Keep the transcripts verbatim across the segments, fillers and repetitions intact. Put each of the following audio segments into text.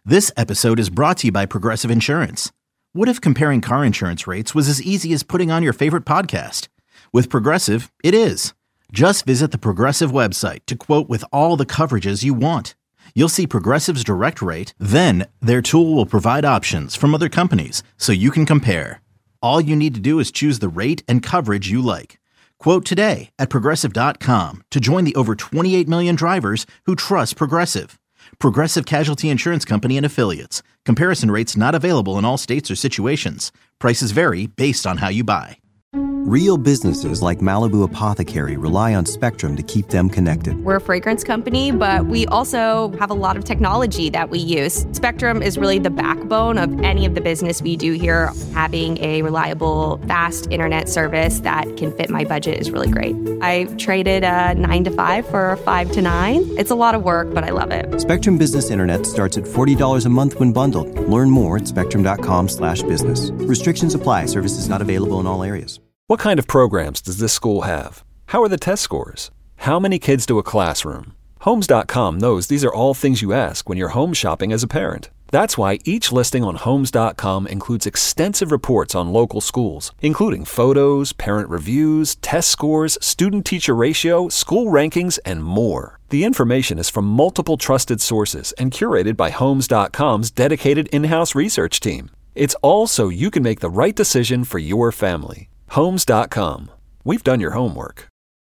This episode is brought to you by Progressive Insurance. What if comparing car insurance rates was as easy as putting on your favorite podcast? With Progressive, it is. Just visit the Progressive website to quote with all the coverages you want. You'll see Progressive's direct rate, then their tool will provide options from other companies so you can compare. All you need to do is choose the rate and coverage you like. Quote today at progressive dot com to join the over twenty-eight million drivers who trust Progressive. Progressive Casualty Insurance Company and Affiliates. Comparison rates not available in all states or situations. Prices vary based on how you buy. Real businesses like Malibu Apothecary rely on Spectrum to keep them connected. We're a fragrance company, but we also have a lot of technology that we use. Spectrum is really the backbone of any of the business we do here. Having a reliable, fast internet service that can fit my budget is really great. I traded a nine to five for a five to nine. It's a lot of work, but I love it. Spectrum Business Internet starts at forty dollars a month when bundled. Learn more at spectrum.com slash business. Restrictions apply. Services not available in all areas. What kind of programs does this school have? How are the test scores? How many kids do a classroom? Homes dot com knows these are all things you ask when you're home shopping as a parent. That's why each listing on Homes dot com includes extensive reports on local schools, including photos, parent reviews, test scores, student-teacher ratio, school rankings, and more. The information is from multiple trusted sources and curated by Homes dot com's dedicated in-house research team. It's all so you can make the right decision for your family. Homes dot com. We've done your homework.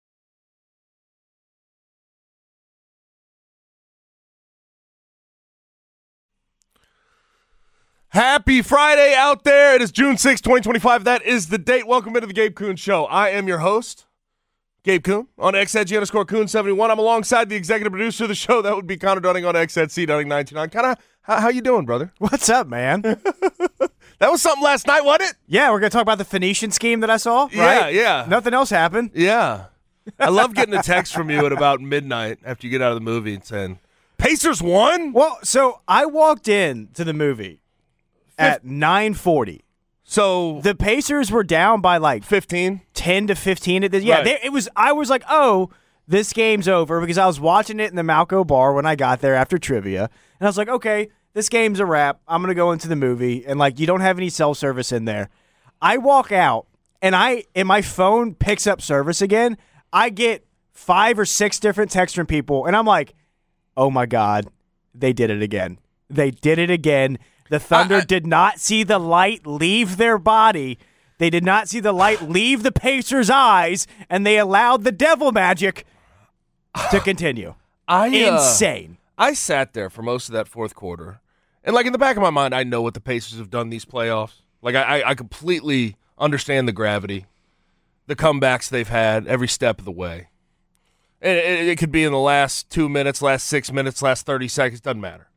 Happy Friday out there. It is June sixth, twenty twenty-five. That is the date. Welcome into the Gabe Kuhn Show. I am your host, Gabe Kuhn, on X Edgy underscore Kuhn seventy-one. I'm alongside the executive producer of the show. That would be Connor Dunning on X at C Dunning nine two nine. Connor, how, how you doing, brother? What's up, man? That was something last night, wasn't it? Yeah, we're going to talk about the Phoenician scheme that I saw, right? Yeah, yeah. Nothing else happened. Yeah. I love getting a text from you at about midnight after you get out of the movie and saying, Pacers won? Well, so I walked in to the movie at nine forty. So the Pacers were down by like fifteen, ten to fifteen at this. Yeah, right. they, it was. I was like, oh, this game's over because I was watching it in the Malco bar when I got there after trivia, and I was like, okay, this game's a wrap. I'm gonna go into the movie, and like, you don't have any cell service in there. I walk out, and I and my phone picks up service again. I get five or six different texts from people, and I'm like, oh my god, they did it again. They did it again. The Thunder I, I, did not see the light leave their body. They did not see the light leave the Pacers' eyes, and they allowed the devil magic to continue. I, uh, Insane. I sat there for most of that fourth quarter, and like in the back of my mind, I know what the Pacers have done these playoffs. Like I, I completely understand the gravity, the comebacks they've had every step of the way. And it, it could be in the last two minutes, last six minutes, last thirty seconds, doesn't matter.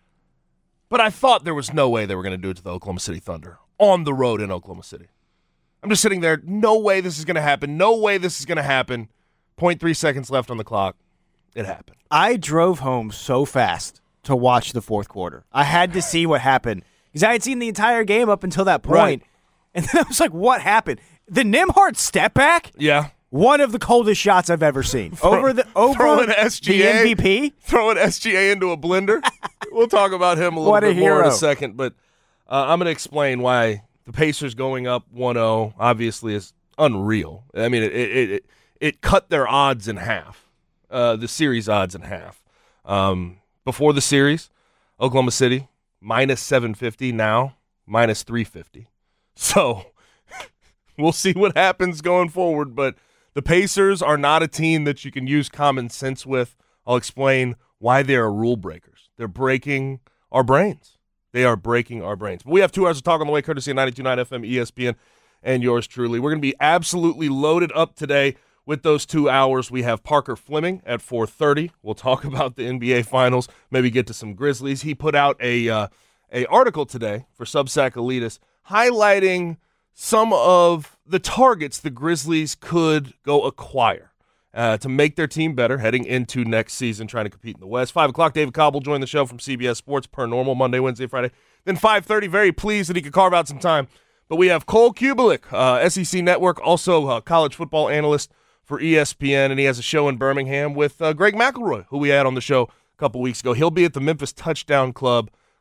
But I thought there was no way they were going to do it to the Oklahoma City Thunder on the road in Oklahoma City. I'm just sitting there, no way this is going to happen. No way this is going to happen. zero point three seconds left on the clock. It happened. I drove home so fast to watch the fourth quarter. I had to see what happened because I had seen the entire game up until that point. Right. And then I was like, what happened? The Nembhard step back? Yeah. One of the coldest shots I've ever seen. Throw, over the over throwing S G A, the M V P? Throwing S G A into a blender. We'll talk about him a little what bit a more in a hero. second. But uh, I'm going to explain why the Pacers going up one oh obviously is unreal. I mean, it it it, it cut their odds in half, uh, the series odds in half. Um, before the series, Oklahoma City, minus seven fifty, now minus three fifty. So we'll see what happens going forward, but the Pacers are not a team that you can use common sense with. I'll explain why they are rule breakers. They're breaking our brains. They are breaking our brains. But we have two hours of talk on the way, courtesy of ninety-two point nine F M, E S P N, and yours truly. We're going to be absolutely loaded up today with those two hours. We have Parker Fleming at four thirty. We'll talk about the N B A Finals, maybe get to some Grizzlies. He put out a uh, a article today for Substack Elitist highlighting some of the targets the Grizzlies could go acquire uh, to make their team better heading into next season, trying to compete in the West. five o'clock, David Cobb will join the show from C B S Sports per normal, Monday, Wednesday, Friday. Then five thirty, very pleased that he could carve out some time. But we have Cole Kubelik, uh, S E C Network, also a college football analyst for E S P N, and he has a show in Birmingham with uh, Greg McElroy, who we had on the show a couple weeks ago. He'll be at the Memphis Touchdown Club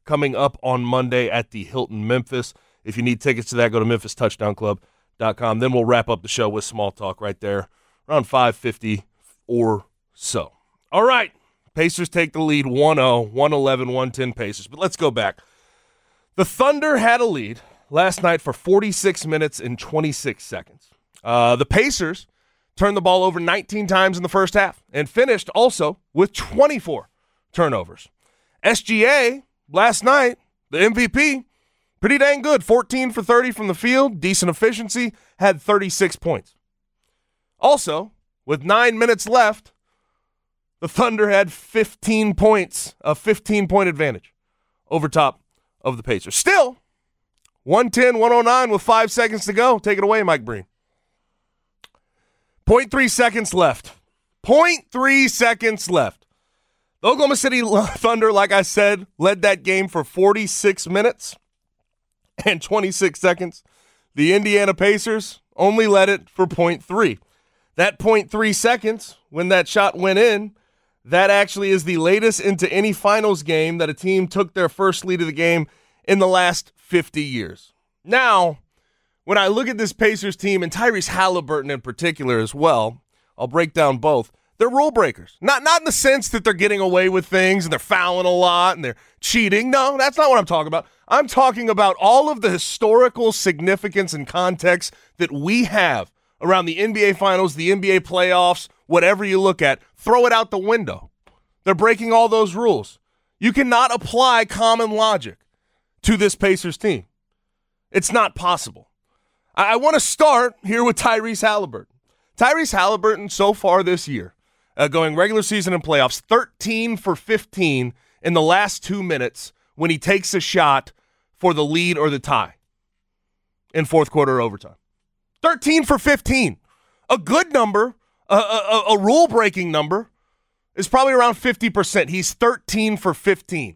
coming up on Monday at the Hilton Memphis. If you need tickets to that, go to memphis touchdown club dot com. Then we'll wrap up the show with small talk right there around five fifty or so. All right. Pacers take the lead one oh, one eleven, one ten Pacers. But let's go back. The Thunder had a lead last night for forty-six minutes and twenty-six seconds. Uh, the Pacers turned the ball over nineteen times in the first half and finished also with twenty-four turnovers. S G A last night, the M V P, pretty dang good. fourteen for thirty from the field, decent efficiency, had thirty-six points. Also, with nine minutes left, the Thunder had fifteen points, a fifteen-point advantage over top of the Pacers. Still, one ten, one oh nine with five seconds to go. Take it away, Mike Breen. point three seconds left. point three seconds left. The Oklahoma City Thunder, like I said, led that game for forty-six minutes and twenty-six seconds. The Indiana Pacers only led it for point three. That point three seconds, when that shot went in, that actually is the latest into any finals game that a team took their first lead of the game in the last fifty years. Now, when I look at this Pacers team, and Tyrese Halliburton in particular as well, I'll break down both. They're rule breakers. Not, not in the sense that they're getting away with things and they're fouling a lot and they're cheating. No, that's not what I'm talking about. I'm talking about all of the historical significance and context that we have around the N B A Finals, the N B A playoffs, whatever you look at. Throw it out the window. They're breaking all those rules. You cannot apply common logic to this Pacers team. It's not possible. I, I want to start here with Tyrese Halliburton. Tyrese Halliburton so far this year, uh, going regular season and playoffs, thirteen for fifteen in the last two minutes when he takes a shot for the lead or the tie in fourth quarter overtime. thirteen for fifteen. A good number, a, a, a rule-breaking number, is probably around fifty percent. He's thirteen for fifteen.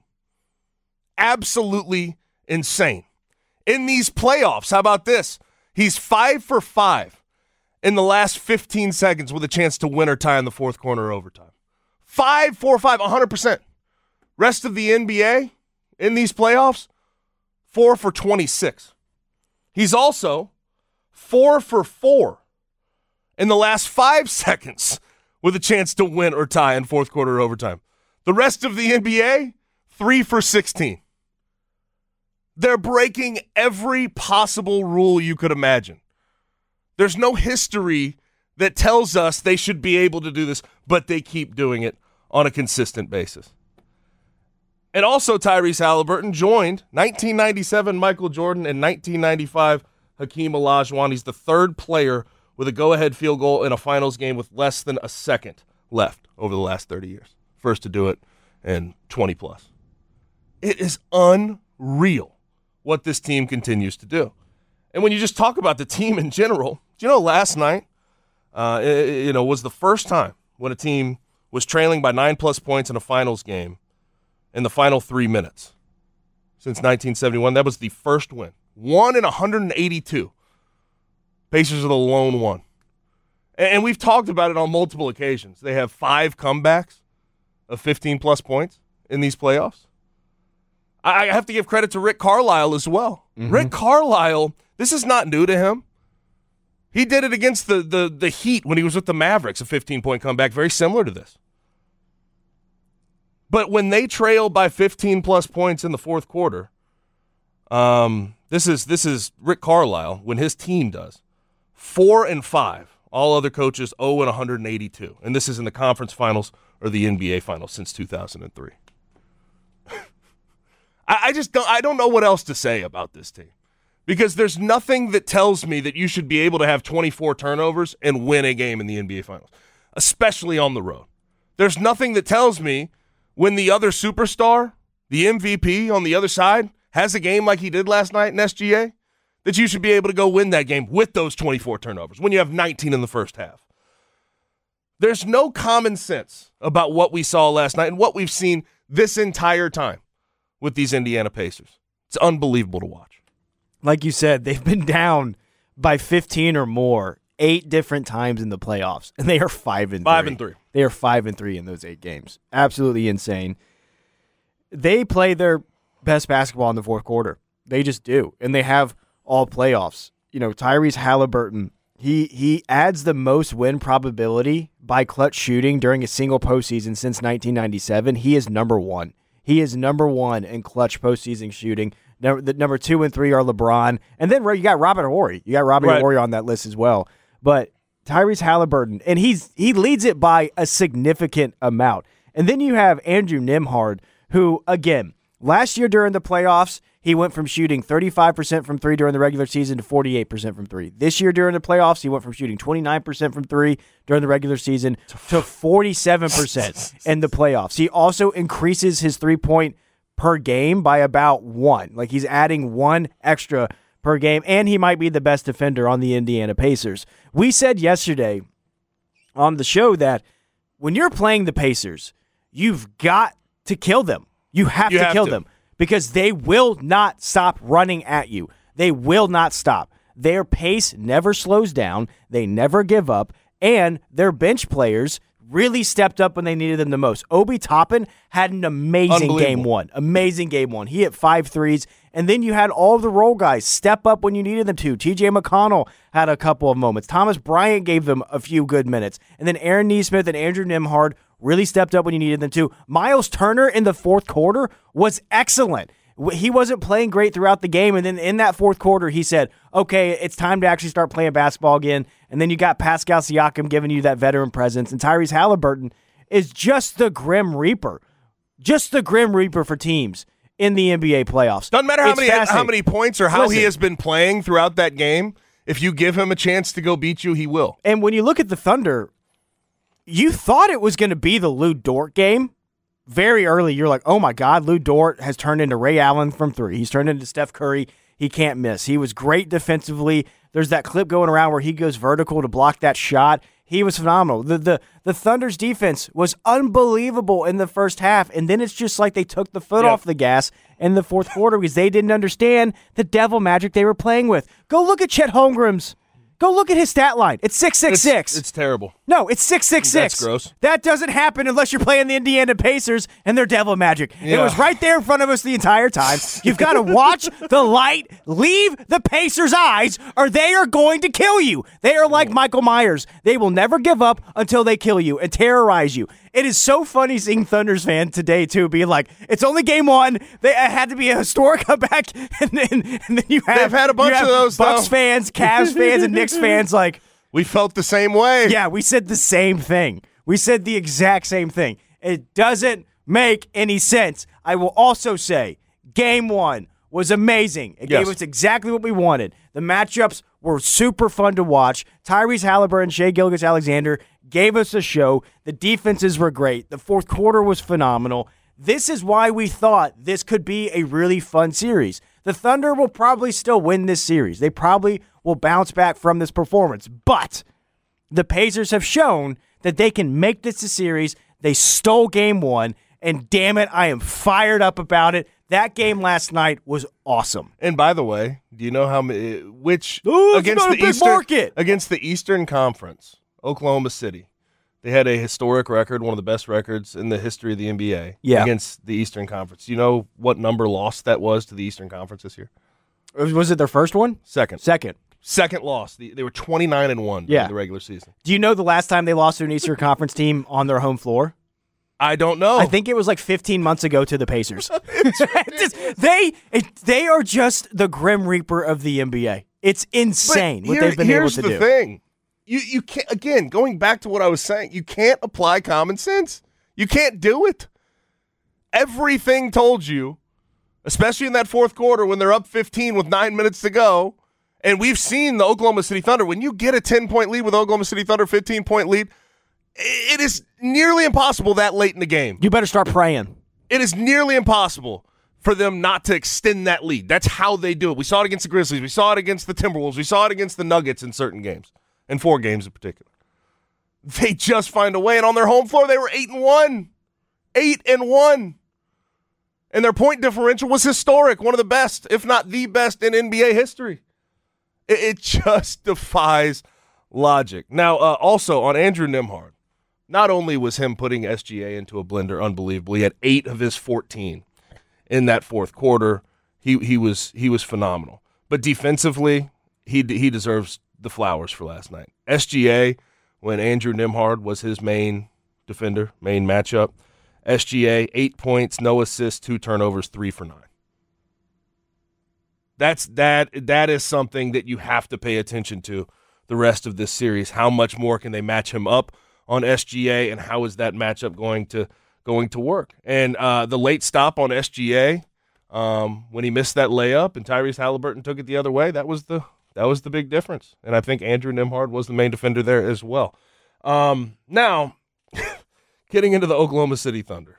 Absolutely insane. In these playoffs, how about this? He's five for five in the last fifteen seconds with a chance to win or tie in the fourth quarter overtime. Five, four, five, one hundred percent. Rest of the N B A in these playoffs, four for twenty-six. He's also four for four in the last five seconds with a chance to win or tie in fourth quarter overtime. The rest of the N B A, three for sixteen. They're breaking every possible rule you could imagine. There's no history that tells us they should be able to do this, but they keep doing it on a consistent basis. And also Tyrese Halliburton joined nineteen ninety-seven Michael Jordan and nineteen ninety-five Hakeem Olajuwon. He's the third player with a go-ahead field goal in a finals game with less than a second left over the last thirty years. First to do it in twenty plus. It is unreal what this team continues to do. And when you just talk about the team in general, do you know last night, uh, it, you know, was the first time when a team was trailing by nine plus points in a finals game in the final three minutes since nineteen seventy-one. That was the first win. One in one hundred eighty-two. Pacers are the lone one. And we've talked about it on multiple occasions. They have five comebacks of fifteen plus points in these playoffs. I have to give credit to Rick Carlisle as well. Mm-hmm. Rick Carlisle, this is not new to him. He did it against the, the, the Heat when he was with the Mavericks, a fifteen-point comeback, very similar to this. But when they trail by fifteen plus points in the fourth quarter, um, this is this is Rick Carlisle when his team does. Four and five. All other coaches zero and one hundred eighty-two. And this is in the conference finals or the N B A finals since two thousand three. I, I just don't I don't know what else to say about this team. Because there's nothing that tells me that you should be able to have twenty-four turnovers and win a game in the N B A finals, especially on the road. There's nothing that tells me when the other superstar, the M V P on the other side, has a game like he did last night in S G A, that you should be able to go win that game with those twenty-four turnovers when you have nineteen in the first half. There's no common sense about what we saw last night and what we've seen this entire time with these Indiana Pacers. It's unbelievable to watch. Like you said, they've been down by fifteen or more eight different times in the playoffs, and they are five and five three. and three. They are five and three in those eight games. Absolutely insane. They play their best basketball in the fourth quarter. They just do. And they have all playoffs. You know, Tyrese Halliburton, he he adds the most win probability by clutch shooting during a single postseason since nineteen ninety-seven. He is number one. He is number one in clutch postseason shooting. Number, the number two and three are LeBron. And then you got Robert Horry. You got Robert right. Horry on that list as well. But Tyrese Halliburton, and he's he leads it by a significant amount. And then you have Andrew Nembhard, who, again, last year during the playoffs, he went from shooting thirty-five percent from three during the regular season to forty-eight percent from three. This year during the playoffs, he went from shooting twenty-nine percent from three during the regular season to forty-seven percent in the playoffs. He also increases his three-point per game by about one. Like, he's adding one extra per game, and he might be the best defender on the Indiana Pacers. We said yesterday on the show that when you're playing the Pacers, you've got to kill them. You have you to have kill to. them. Because they will not stop running at you. They will not stop. Their pace never slows down. They never give up. And their bench players really stepped up when they needed them the most. Obi Toppin had an amazing game one. Amazing game one. He hit five threes. And then you had all of the role guys step up when you needed them to. T J McConnell had a couple of moments. Thomas Bryant gave them a few good minutes. And then Aaron Nesmith and Andrew Nembhard really stepped up when you needed them to. Miles Turner in the fourth quarter was excellent. He wasn't playing great throughout the game, and then in that fourth quarter, he said, okay, it's time to actually start playing basketball again. And then you got Pascal Siakam giving you that veteran presence, and Tyrese Halliburton is just the Grim Reaper. Just the Grim Reaper for teams in the N B A playoffs. Doesn't matter how It's many how many points or how Listen. he has been playing throughout that game. If you give him a chance to go beat you, he will. And when you look at the Thunder, you thought it was going to be the Lou Dort game. Very early, you're like, oh my God, Lou Dort has turned into Ray Allen from three. He's turned into Steph Curry. He can't miss. He was great defensively. There's that clip going around where he goes vertical to block that shot. He was phenomenal. The the the Thunder's defense was unbelievable in the first half, and then it's just like they took the foot Yep. off the gas in the fourth quarter because they didn't understand the devil magic they were playing with. Go look at Chet Holmgren's. Go look at his stat line. It's six six six. It's, it's terrible. No, it's six six six. That's gross. That doesn't happen unless you're playing the Indiana Pacers and their devil magic. It Yeah. was right there in front of us the entire time. You've got to watch the light leave the Pacers' eyes or they are going to kill you. They are like Michael Myers. They will never give up until they kill you and terrorize you. It is so funny seeing Thunder's fan today, too, be like, it's only game one. They it had to be a historic comeback. And then, and then you have, They've had a bunch you have of those, Bucks though. fans, Cavs fans, and Knicks fans like, We felt the same way. yeah, we said the same thing. We said the exact same thing. It doesn't make any sense. I will also say game one was amazing. It Yes. gave us exactly what we wanted. The matchups were super fun to watch. Tyrese Halliburton, Shai Gilgeous-Alexander gave us a show. The defenses were great. The fourth quarter was phenomenal. This is why we thought this could be a really fun series. The Thunder will probably still win this series. They probably will bounce back from this performance. But the Pacers have shown that they can make this a series. They stole game one, and damn it, I am fired up about it. That game last night was awesome. And by the way, do you know how many? Which Ooh, it's against not a the big Eastern market. against the Eastern Conference, Oklahoma City, they had a historic record, one of the best records in the history of the N B A. Yeah. Against the Eastern Conference. Do you know what number loss that was to the Eastern Conference this year? Was it their first one? Second. Second. Second loss. The- They were twenty-nine and one Yeah. in the regular season. Do you know the last time they lost to an Eastern Conference team on their home floor? I don't know. I think it was like fifteen months ago to the Pacers. Just- they it, they are just the Grim Reaper of the N B A. It's insane But what here- they've been able here's to the do. thing. You you can't again going back to what I was saying. You can't apply common sense. You can't do it. Everything told you, especially in that fourth quarter when they're up fifteen with nine minutes to go, and we've seen the Oklahoma City Thunder. When you get a ten-point lead with Oklahoma City Thunder, fifteen-point lead, it is nearly impossible that late in the game. You better start praying. It is nearly impossible for them not to extend that lead. That's how they do it. We saw it against the Grizzlies. We saw it against the Timberwolves. We saw it against the Nuggets in certain games, and four games in particular. They just find a way, and on their home floor, they were eight and one, eight and one, and their point differential was historic, one of the best, if not the best, in N B A history. It, it just defies logic. Now, uh, also on Andrew Nembhard. Not only was him putting S G A into a blender unbelievable, he had eight of his fourteen in that fourth quarter. He he was he was phenomenal. But defensively, he he deserves the flowers for last night. S G A, when Andrew Nembhard was his main defender, main matchup, S G A, eight points, no assists, two turnovers, three for nine. That's that. That is something that you have to pay attention to the rest of this series. How much more can they match him up on S G A, and how is that matchup going to going to work? And uh, the late stop on S G A, um, when he missed that layup and Tyrese Halliburton took it the other way, that was the that was the big difference. And I think Andrew Nembhard was the main defender there as well. Um, now, getting into the Oklahoma City Thunder,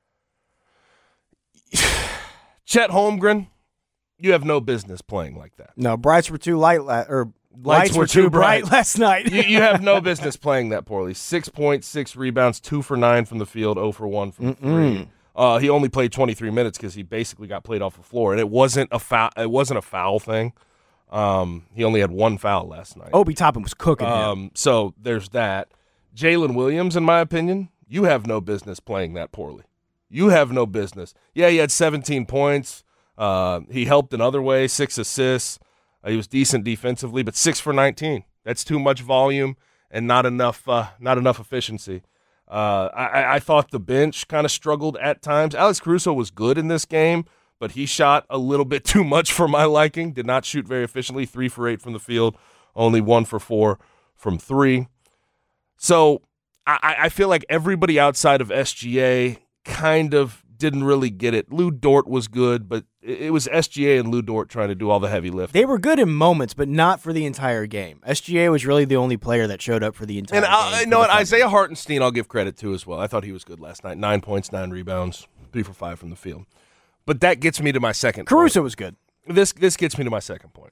Chet Holmgren, you have no business playing like that. No, brights were too light, la- or lights, Lights were, were too too bright, bright. last night. you, you have no business playing that poorly. Six points, six rebounds, two for nine from the field, zero for one from three. Uh, he only played twenty-three minutes because he basically got played off the floor, and it wasn't a foul. It wasn't a foul thing. Um, he only had one foul last night. Obi Toppin was cooking him. Um, so there's that. Jalen Williams, in my opinion, you have no business playing that poorly. You have no business. Yeah, he had seventeen points. Uh, he helped in other ways, six assists. Uh, he was decent defensively, but six for nineteen. That's too much volume and not enough. Uh, not enough efficiency. Uh, I, I thought the bench kind of struggled at times. Alex Caruso was good in this game, but he shot a little bit too much for my liking. Did not shoot very efficiently. Three for eight from the field, only one for four from three. So I, I feel like everybody outside of S G A kind of didn't really get it. Lou Dort was good, but it was S G A and Lou Dort trying to do all the heavy lifting. They were good in moments, but not for the entire game. S G A was really the only player that showed up for the entire and game. And I for know the what Thunder. Isaiah Hartenstein I'll give credit to as well. I thought he was good last night. Nine points, nine rebounds, three for five from the field. But that gets me to my second Caruso point. was good. This this gets me to my second point.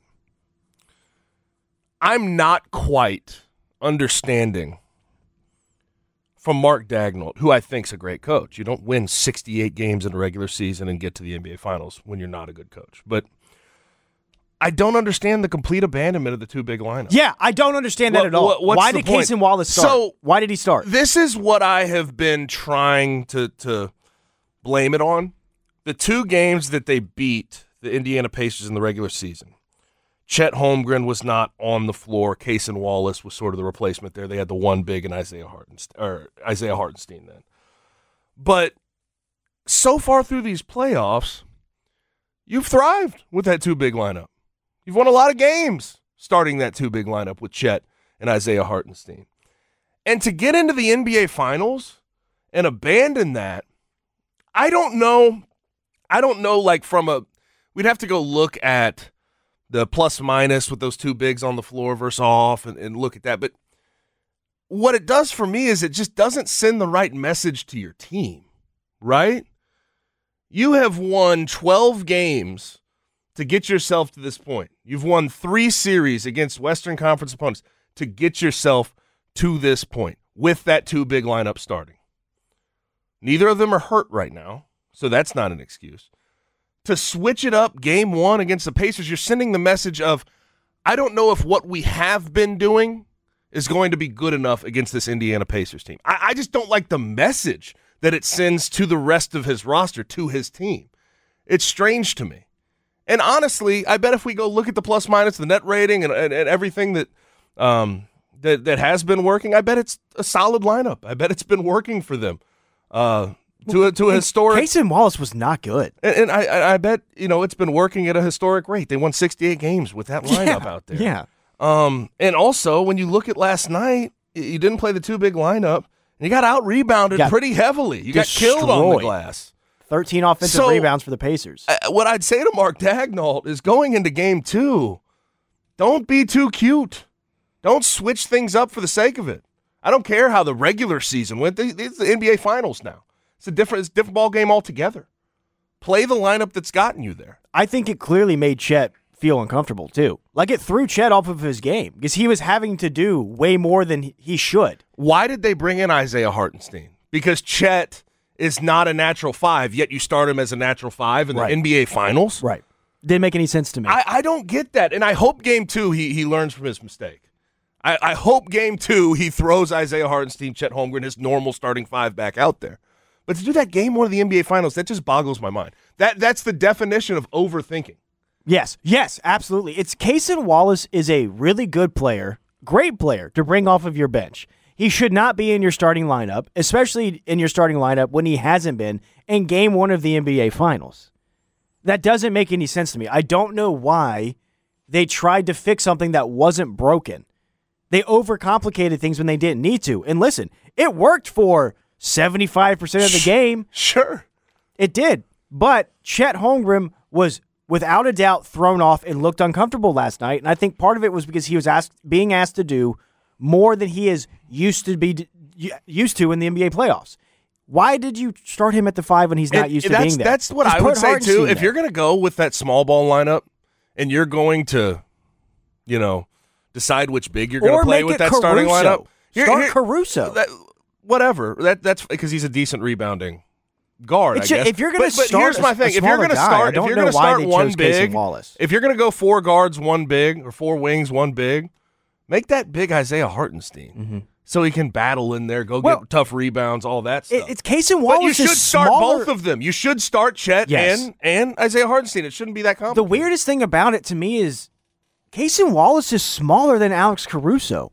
I'm not quite understanding from Mark Daigneault, who I think's a great coach. You don't win sixty-eight games in a regular season and get to the N B A Finals when you're not a good coach. But I don't understand the complete abandonment of the two big lineup. Yeah, I don't understand that What- at all. what- what's Why the did point? Cason Wallace start? So- Why did he start? This is what I have been trying to, to blame it on. The two games that they beat the Indiana Pacers in the regular season, Chet Holmgren was not on the floor. Cason Wallace was sort of the replacement there. They had the one big and Isaiah Hartenstein, or Isaiah Hartenstein then. But so far through these playoffs, you've thrived with that two big lineup. You've won a lot of games starting that two big lineup with Chet and Isaiah Hartenstein. And to get into the N B A Finals and abandon that, I don't know. I don't know, like from a, we'd have to go look at the plus minus with those two bigs on the floor versus off and, and look at that. But what it does for me is it just doesn't send the right message to your team, right? You have won twelve games to get yourself to this point. You've won three series against Western Conference opponents to get yourself to this point with that two big lineup starting. Neither of them are hurt right now, so that's not an excuse. To switch it up game one against the Pacers, you're sending the message of, I don't know if what we have been doing is going to be good enough against this Indiana Pacers team. I, I just don't like the message that it sends to the rest of his roster, to his team. It's strange to me. And honestly, I bet if we go look at the plus minus, the net rating, and, and, and everything that, um, that that has been working, I bet it's a solid lineup. I bet it's been working for them. Uh To a, to a historic, Cason Wallace was not good. and, and I I bet you know it's been working at a historic rate. They won sixty-eight games with that lineup Yeah, out there. yeah. Um, and also when you look at last night, you didn't play the two big lineup, and you got out rebounded Got pretty heavily. You got killed on the destroyed. glass. thirteen offensive So- rebounds for the Pacers. Uh, what I'd say to Mark Daigneault is going into game two, don't be too cute. Don't switch things up for the sake of it. I don't care how the regular season went. It's the N B A Finals now. It's a different, it's a different ball game altogether. Play the lineup that's gotten you there. I think it clearly made Chet feel uncomfortable, too. Like, it threw Chet off of his game because he was having to do way more than he should. Why did they bring in Isaiah Hartenstein? Because Chet is not a natural five, yet you start him as a natural five in the Right. N B A Finals? Right. Didn't make any sense to me. I, I don't get that. And I hope game two he, he learns from his mistake. I, I hope game two he throws Isaiah Hartenstein, Chet Holmgren, his normal starting five back out there. But to do that game one of the N B A Finals, that just boggles my mind. That That's the definition of overthinking. Yes, yes, absolutely. It's Cason Wallace is a really good player, great player to bring off of your bench. He should not be in your starting lineup, especially in your starting lineup when he hasn't been in game one of the N B A Finals. That doesn't make any sense to me. I don't know why they tried to fix something that wasn't broken. They overcomplicated things when they didn't need to. And listen, it worked for seventy-five percent of the game. Sure. It did. But Chet Holmgren was without a doubt thrown off and looked uncomfortable last night. And I think part of it was because he was asked, being asked to do more than he is used to be used to in the N B A playoffs. Why did you start him at the five when he's not And used to that's, being there? That's what Just I would put say, Hartenstein too. If there. you're going to go with that small ball lineup and you're going to, you know, decide which big you're going Or to play make with it that Caruso. starting lineup. here- Start here- Caruso. That, whatever. That That's because he's a decent rebounding guard, It's I ju- guess. if you're gonna but, but start here's a- my a thing. If you're smaller going to guy, I start, if don't you're know going to why start they one chose Cason big, Wallace. if you're going to go four guards, one big, or four wings, one big, make that big Isaiah Hartenstein. Mm-hmm. So he can battle in there, go Well, get tough rebounds, all that It, stuff. it's Cason But Wallace. you should is start smaller. both of them. You should start Chet Yes. and, and Isaiah Hartenstein. It shouldn't be that The complicated. weirdest thing about it to me is Cason Wallace is smaller than Alex Caruso.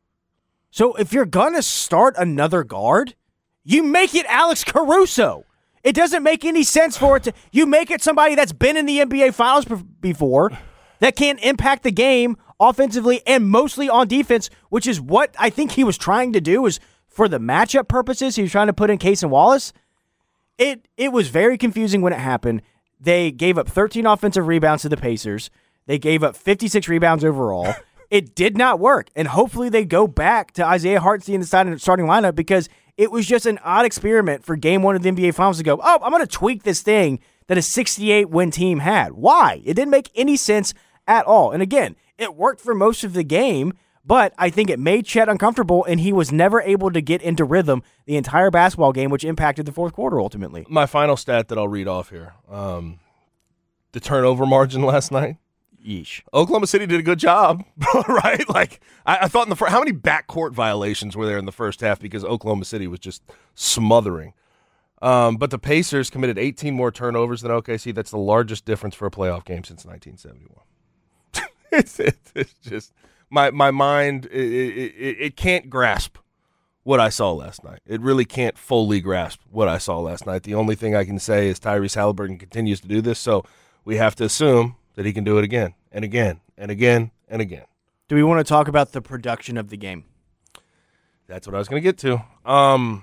So if you're going to start another guard, you make it Alex Caruso. It doesn't make any sense for it to. You make it somebody that's been in the N B A Finals be- before that can impact the game offensively and mostly on defense, which is what I think he was trying to do. Is for the matchup purposes, he was trying to put in Cason Wallace. It it was very confusing when it happened. They gave up thirteen offensive rebounds to the Pacers. They gave up fifty-six rebounds overall. It did not work. And hopefully they go back to Isaiah Hartenstein in the starting lineup because it was just an odd experiment for game one of the N B A Finals to go, oh, I'm going to tweak this thing that a sixty-eight win team had. Why? It didn't make any sense at all. And again, it worked for most of the game, but I think it made Chet uncomfortable, and he was never able to get into rhythm the entire basketball game, which impacted the fourth quarter ultimately. My final stat that I'll read off here. Um, the turnover margin last night. Yeesh. Oklahoma City did a good job, right? Like, I, I thought in the first, how many backcourt violations were there in the first half because Oklahoma City was just smothering. Um, but the Pacers committed eighteen more turnovers than O K C. That's the largest difference for a playoff game since nineteen seventy-one. it's, it's, it's just, my, my mind, it, it, it, it can't grasp what I saw last night. It really can't fully grasp what I saw last night. The only thing I can say is Tyrese Halliburton continues to do this, so we have to assume that he can do it again and again and again and again. Do we want to talk about the production of the game? That's what I was going to get to. Um,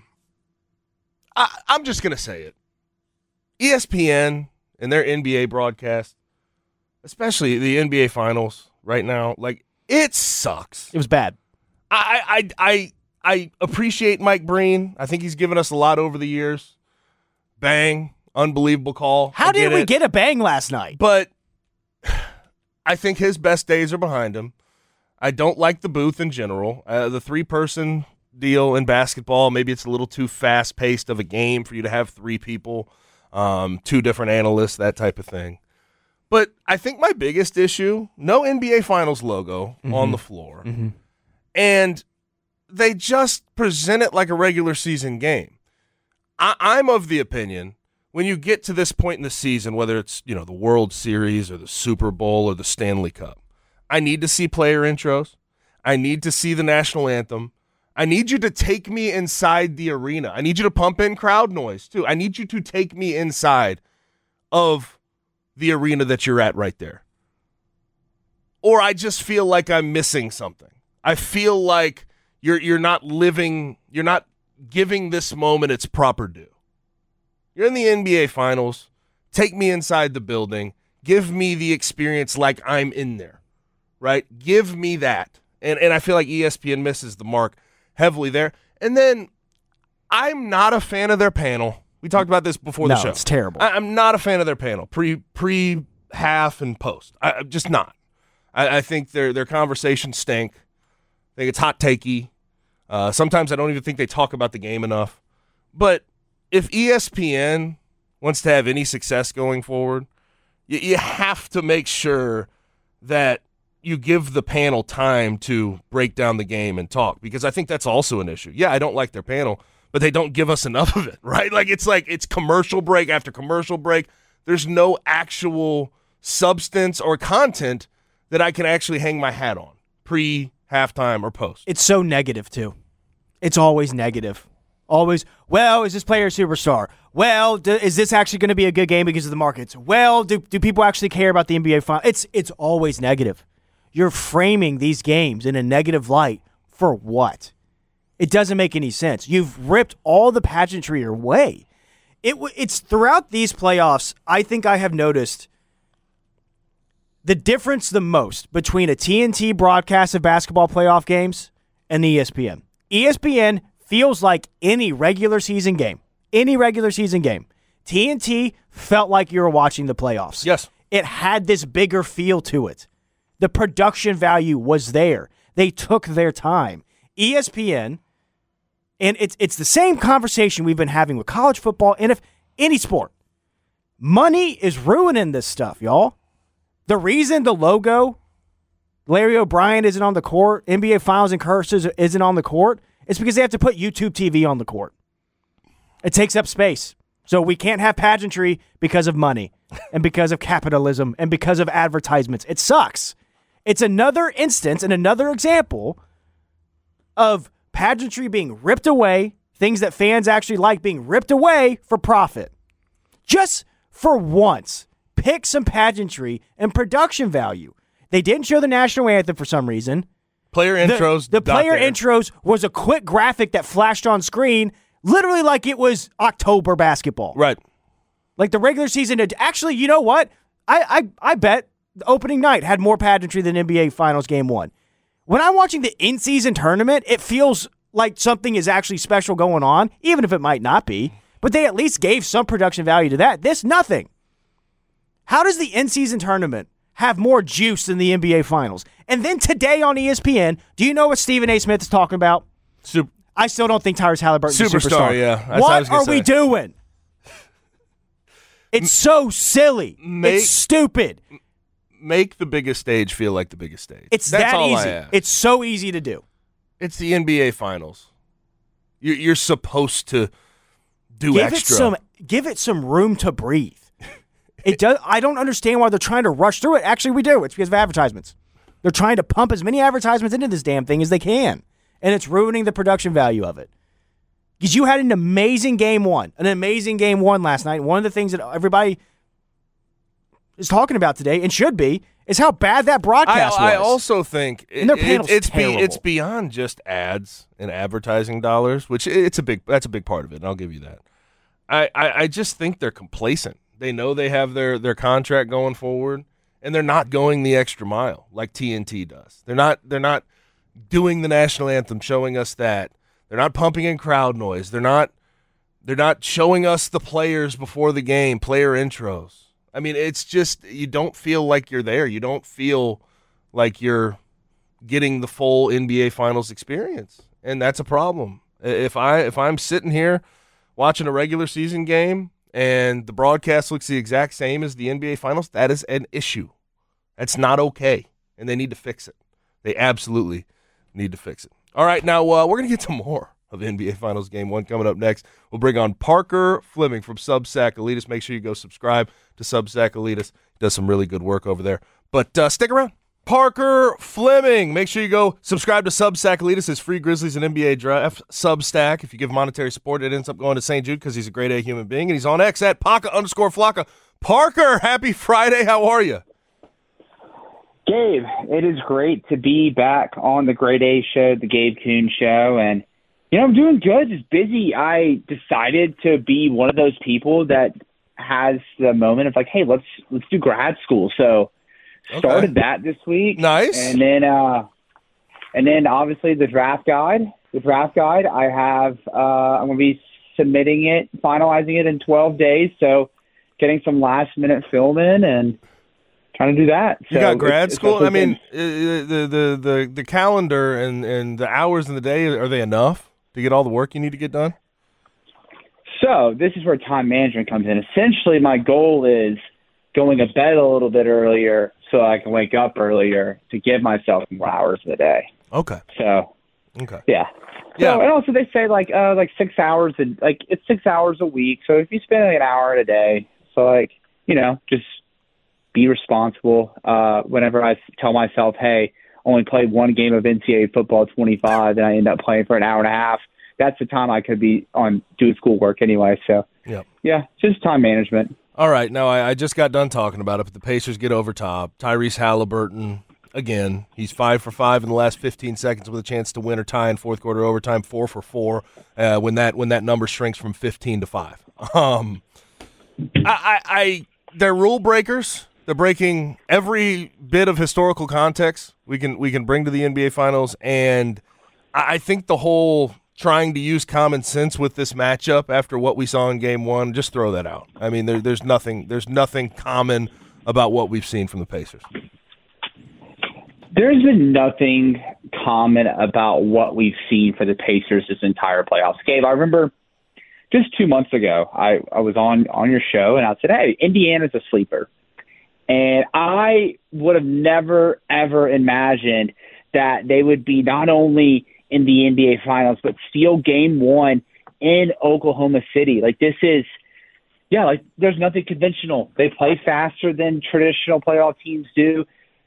I, I'm just going to say it. E S P N and their N B A broadcast, especially the N B A Finals right now, like, it sucks. It was bad. I I I I appreciate Mike Breen. I think he's given us a lot over the years. Bang, unbelievable call. How I did get we it. get a bang last night? But I think his best days are behind him. I don't like the booth in general. Uh, the three-person deal in basketball, maybe it's a little too fast-paced of a game for you to have three people, um, two different analysts, that type of thing. But I think my biggest issue, no N B A Finals logo mm-hmm. on the floor. Mm-hmm. And they just present it like a regular season game. I- I'm of the opinion when you get to this point in the season, whether it's, you know, the World Series or the Super Bowl or the Stanley Cup, I need to see player intros. I need to see the national anthem. I need you to take me inside the arena. I need you to pump in crowd noise, too. I need you to take me inside of the arena that you're at right there. Or I just feel like I'm missing something. I feel like you're you're not living, you're not giving this moment its proper due. You're in the N B A Finals. Take me inside the building. Give me the experience like I'm in there, right? Give me that. And and I feel like E S P N misses the mark heavily there. And then I'm not a fan of their panel. We talked about this before no, the show. It's terrible. I, I'm not a fan of their panel, pre pre half and post. I, I'm just not. I, I think their their conversations stink. I think it's hot takey. Uh, sometimes I don't even think they talk about the game enough. But if E S P N wants to have any success going forward, you, you have to make sure that you give the panel time to break down the game and talk, because I think that's also an issue. Yeah, I don't like their panel, but they don't give us enough of it, right? Like it's like it's commercial break after commercial break. There's no actual substance or content that I can actually hang my hat on pre, halftime, or post. It's so negative, too. It's always negative. Always, well, is this player a superstar? Well, do, is this actually going to be a good game because of the markets? Well, do do people actually care about the N B A final? It's it's always negative. You're framing these games in a negative light for what? It doesn't make any sense. You've ripped all the pageantry away. It it's throughout these playoffs, I think I have noticed the difference the most between a T N T broadcast of basketball playoff games and E S P N. E S P N feels like any regular season game. Any regular season game. T N T felt like you were watching the playoffs. Yes. It had this bigger feel to it. The production value was there. They took their time. E S P N, and it's it's the same conversation we've been having with college football and if any sport. Money is ruining this stuff, y'all. The reason the logo, Larry O'Brien isn't on the court, N B A Finals and Curses isn't on the court, it's because they have to put YouTube T V on the court. It takes up space. So we can't have pageantry because of money and because of capitalism and because of advertisements. It sucks. It's another instance and another example of pageantry being ripped away, things that fans actually like being ripped away for profit. Just for once, pick some pageantry and production value. They didn't show the national anthem for some reason. Player intros. The, the player there. intros was a quick graphic that flashed on screen, literally like it was October basketball. Right. Like the regular season. Actually, you know what? I, I, I bet the opening night had more pageantry than N B A Finals Game one. When I'm watching the in-season tournament, it feels like something is actually special going on, even if it might not be. But they at least gave some production value to that. This, nothing. How does the in-season tournament have more juice than the N B A Finals? And then today on E S P N, do you know what Stephen A. Smith is talking about? Super, I still don't think Tyrese Halliburton's superstar, a superstar. yeah. That's what I was What are gonna we say. doing? It's so silly. Make- it's stupid. Make the biggest stage feel like the biggest stage. It's That's that all easy. I ask. It's so easy to do. It's the N B A Finals. You- You're supposed to do give extra. it some give it some room to breathe. It does. I don't understand why they're trying to rush through it. Actually, we do. It's because of advertisements. They're trying to pump as many advertisements into this damn thing as they can, and it's ruining the production value of it. Because you had an amazing game one, an amazing game one last night. One of the things that everybody is talking about today, and should be, is how bad that broadcast I, I was. also think And their it- panel's it's be, terrible. it's beyond just ads and advertising dollars, which it's a big that's a big part of it, and I'll give you that. I, I, I just think they're complacent. They know they have their, their contract going forward, and they're not going the extra mile like T N T does. They're not they're not doing the national anthem, showing us that. They're not pumping in crowd noise. They're not they're not showing us the players before the game, player intros. I mean, it's just you don't feel like you're there. You don't feel like you're getting the full N B A Finals experience, and that's a problem. If I if I'm sitting here watching a regular season game and the broadcast looks the exact same as the N B A Finals, that is an issue. That's not okay, and they need to fix it. They absolutely need to fix it. All right, now uh, we're going to get to more of N B A Finals Game one coming up next. We'll bring on Parker Fleming from Substack Elitas. Make sure you go subscribe to Substack Elitas. He does some really good work over there. But uh, stick around. Parker Fleming. Make sure you go subscribe to Substack Elitas, his free Grizzlies and N B A draft Substack. If you give monetary support, it ends up going to Saint Jude because he's a grade A human being. And he's on X at Paka underscore Flocka. Parker, happy Friday. How are you? Gabe, it is great to be back on the Grade A show, the Gabe Kuhn show. And, you know, I'm doing good, just busy. I decided to be one of those people that has the moment of like, hey, let's let's do grad school. So started Okay. that this week. Nice. And then uh and then obviously the draft guide. The draft guide, I have uh I'm gonna be submitting it, finalizing it in twelve days. So getting some last minute film in and trying to do that. You So got grad it's- it's school? I definitely mean, been- uh, the, the, the, the calendar and, and the hours in the day, are they enough to get all the work you need to get done? So this is where time management comes in. Essentially, my goal is going to bed a little bit earlier so I can wake up earlier to give myself more hours of the day. Okay. So Okay. Yeah. So, Yeah. and also they say like uh like six hours and like it's six hours a week. So if you spend like an hour in a day, so like you know just be responsible. Uh, whenever I tell myself, hey, only play one game of N C double A football at twenty-five, and I end up playing for an hour and a half. That's the time I could be on doing schoolwork anyway. So Yep. yeah, just time management. All right. Now, I, I just got done talking about it, but the Pacers get over top. Tyrese Halliburton, again, he's five for five in the last fifteen seconds with a chance to win or tie in fourth quarter overtime, four for four uh, when that when that number shrinks from fifteen to five. Um, I, I, I they're rule breakers. They're breaking every bit of historical context we can we can bring to the N B A Finals, and I, I think the whole trying to use common sense with this matchup after what we saw in Game One, just throw that out. I mean, there, there's nothing there's nothing common about what we've seen from the Pacers. There's been nothing common about what we've seen for the Pacers this entire playoffs. Gabe, I remember just two months ago, I, I was on, on your show, and I said, hey, Indiana's a sleeper. And I would have never, ever imagined that they would be not only in the N B A Finals, but steal Game One in Oklahoma City. Like, this is, yeah, like, there's nothing conventional. They play faster than traditional playoff teams do.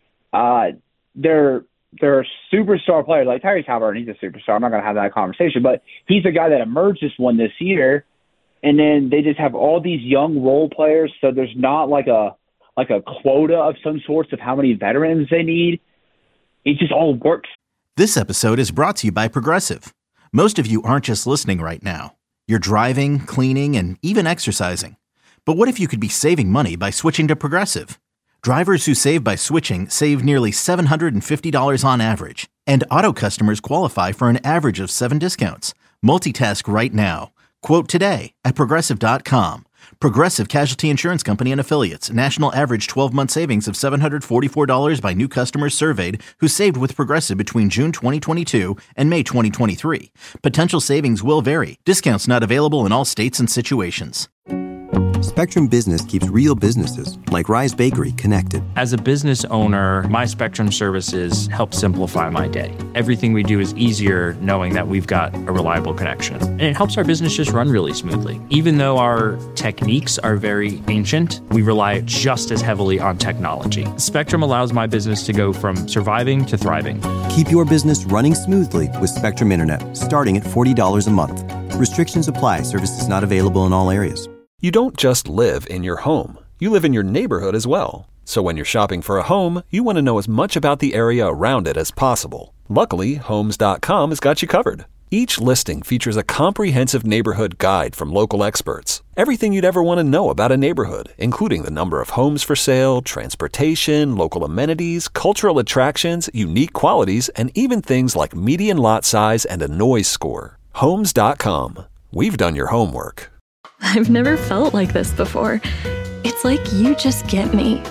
Uh, they're they're superstar players. Like Tyrese Halliburton, he's a superstar. I'm not going to have that conversation, but he's a guy that emerged this one this year. And then they just have all these young role players, so there's not like a like a quota of some sorts of how many veterans they need. It just all works. This episode is brought to you by Progressive. Most of you aren't just listening right now. You're driving, cleaning, and even exercising. But what if you could be saving money by switching to Progressive? Drivers who save by switching save nearly seven hundred fifty dollars on average. And auto customers qualify for an average of seven discounts. Multitask right now. Quote today at Progressive dot com. Progressive Casualty Insurance Company and Affiliates. National average twelve-month savings of seven hundred forty-four dollars by new customers surveyed who saved with Progressive between June twenty twenty-two and May twenty twenty-three. Potential savings will vary. Discounts not available in all states and situations. Spectrum Business keeps real businesses, like Rise Bakery, connected. As a business owner, my Spectrum services help simplify my day. Everything we do is easier knowing that we've got a reliable connection. And it helps our business just run really smoothly. Even though our techniques are very ancient, we rely just as heavily on technology. Spectrum allows my business to go from surviving to thriving. Keep your business running smoothly with Spectrum Internet, starting at forty dollars a month. Restrictions apply. Services not available in all areas. You don't just live in your home. You live in your neighborhood as well. So when you're shopping for a home, you want to know as much about the area around it as possible. Luckily, Homes dot com has got you covered. Each listing features a comprehensive neighborhood guide from local experts. Everything you'd ever want to know about a neighborhood, including the number of homes for sale, transportation, local amenities, cultural attractions, unique qualities, and even things like median lot size and a noise score. Homes dot com. We've done your homework. I've never felt like this before. It's like you just get me.